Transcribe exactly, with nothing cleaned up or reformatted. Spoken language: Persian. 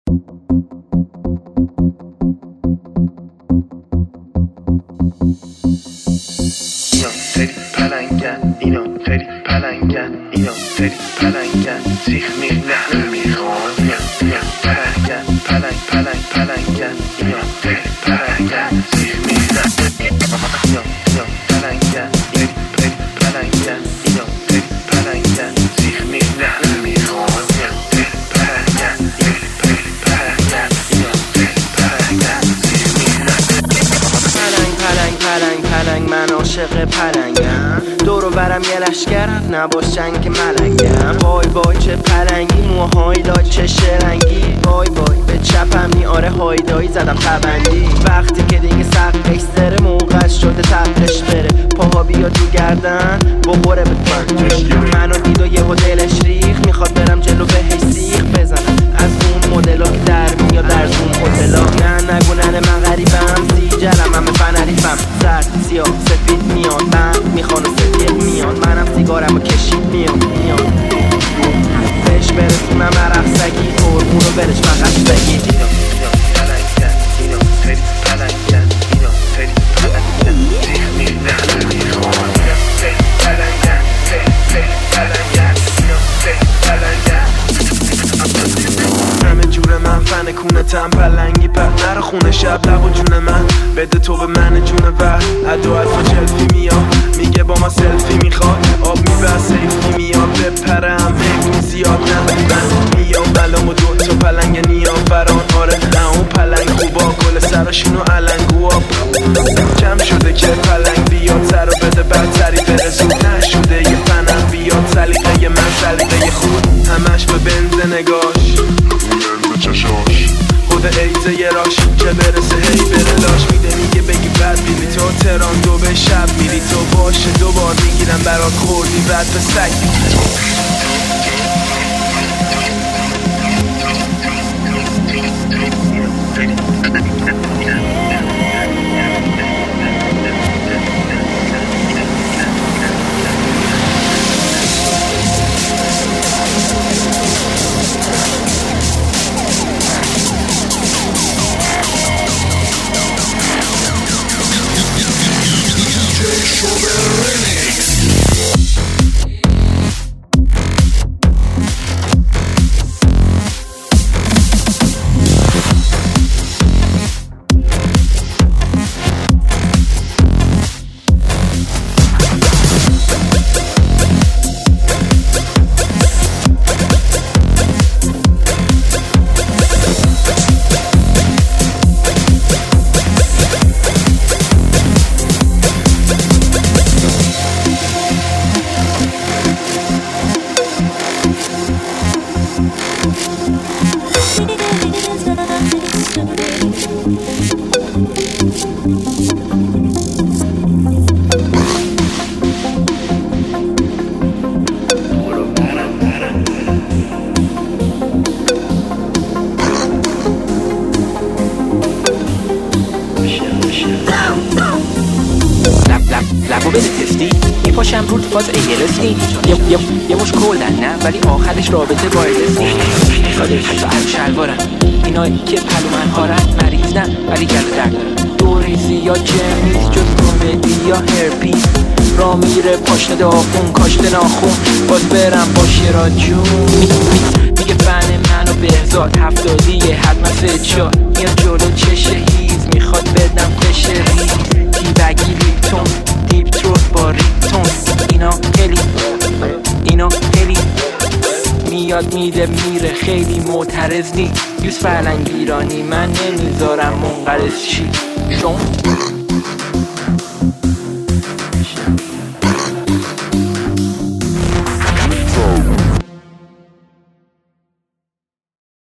خیلی پلنگن اینا، خیلی پلنگن اینا، خیلی پلنگن سیخ میخ نه نمیخوان پلنگن پلنگ پلنگ پلنگن اینا، خیلی پلنگن سیخ میخ نه اینا اینا پلنگن خیلی خیلی پلنگن اینا، خیلی پلنگن سیخ میخ نه نمیخوان پلنگن خیلی خیلی پلنگن اینا، خیلی پلنگن سیخ میخ نه پلنگ پلنگ پلنگ پلنگ من عاشق پلنگم، دورو برم یه لشکرم نباش جنگ ملنگم. وای وای چه پلنگی موهای دای چه شرنگی، وای وای به چپم نی آره هایدایی زدم تبندی. وقتی که دیگه سقفش سره موقعش شده تقلش بره، پاها بیا تو گردن بخوره به من. منو دید و یهو دلش ریخ، میخواد برم جلو بهش سیخ بزنم از اون مدلا که در میاد در اون هتلا. نه نگو ننه من غریبم، سی جلم همه فنریفم، سرد سیاه سفید میاد من میخوان و سفید میاد. منم سیگارم و کشید میاد میاد بهش برسونم عرق سگی، ترمون رو برش فقط بگید. اینا اینا پلنگن اینا، خیلی پلنگن اینا، خیلی پلنگن سیخ میخ نه نمیخوان خیلی پلنگن خیلی خیلی پلنگن اینا، خیلی پلنگن. همه جور من فن کونه تم پلنگی پر نره خونه شب لب و جون من بده تو به من جون ور ادو الفا جلفی میاد میگه با ما سلفی میخواد آب میبر سیفی میاد بپرم بگو زیاد نه من میام بلام و دوتا پلنگ نیا فران آره نه اون پلنگ خوبا کل سراشونو علنگو آب جمع شده که پلنگ بیاد سر و بده برتری بره زود نشده یه فنم بیاد سلیقه من سلیقه خود همش به بنز نگاش خود ایزه یه راش که برسه هی بره لاش میده میگه بگی بد بیلی تو تران دو به شب میری تو باشه دوبار میگیرم برات خوردی بعد به سگ لبو بده تستی میپاشم رود فاز ایلستی یه, یه, یه مش کلن نه ولی آخرش رابطه با ایلستی ساده حتی از شلوارم اینایی که پلو من هارن مریضن ولی گل درد دارم دوریزی یا جمیز جز کمدی یا هرپیز را میره پاشنه داخون کاشته ناخون باز برم با شیرا جون میگه فن منو بهزاد هفتادیه حتما سه چار یا جلو چشه هیز میخواد بدم بشه ریز تیبگی لیپتون دیپ تروت با ریپتون اینا خیلی اینا خیلی میاد میده میره خیلی معترض نی یوز فرلنگ ایرانی من نمیذارم منقرض چی شما